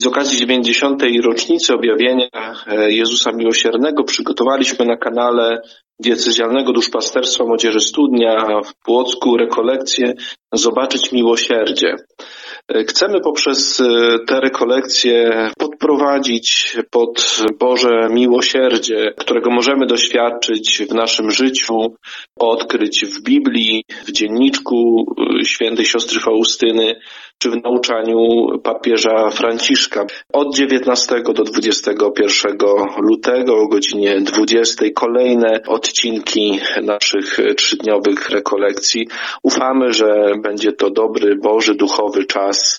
Z okazji 90. rocznicy objawienia Jezusa Miłosiernego przygotowaliśmy na kanale Diecezjalnego Duszpasterstwa Młodzieży Studnia w Płocku rekolekcję Zobaczyć Miłosierdzie. Chcemy poprzez te rekolekcje podprowadzić pod Boże miłosierdzie, którego możemy doświadczyć w naszym życiu, odkryć w Biblii, w dzienniczku świętej siostry Faustyny, czy w nauczaniu papieża Franciszka. Od 19 do 21 lutego o godzinie 20 kolejne odcinki naszych 3-dniowych rekolekcji. Ufamy, że będzie to dobry, Boży, duchowy czas